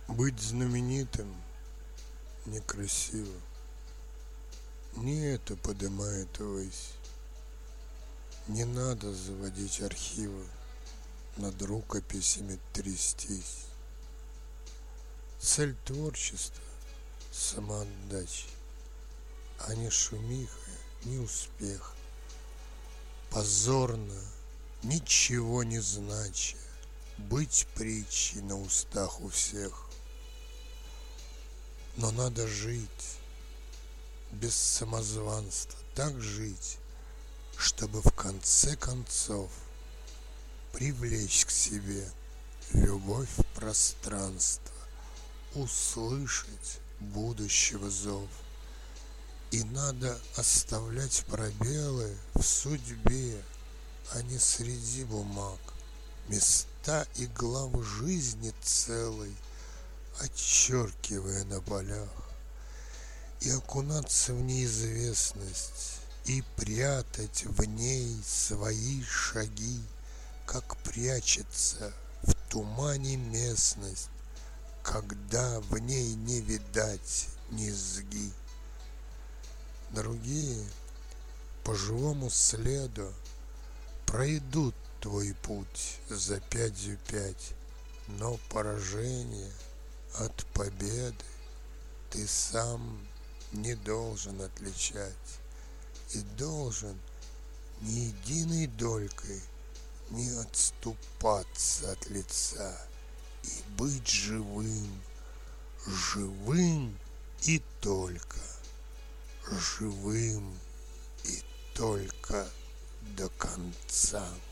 Быть знаменитым некрасиво, не это подымает ввысь. Не надо заводить архивы, над рукописями трястись. Цель творчества — самоотдача, а не шумиха, не успех. Позорно, ничего не знача, быть притчей на устах у всех. Но надо жить, без самозванства, так жить, чтобы в конце концов привлечь к себе любовь пространства, услышать будущего зов. И надо оставлять пробелы в судьбе, а не среди бумаг, места и главы жизни целой, отчеркивая на полях, и окунаться в неизвестность, и прятать в ней свои шаги, как прячется в тумане местность, когда в ней не видать низги. Другие по живому следу пройдут твой путь за пятью пять, но поражение от победы ты сам не должен отличать и должен ни единой долькой не отступаться от лица и быть живым, живым и только живым и только до конца.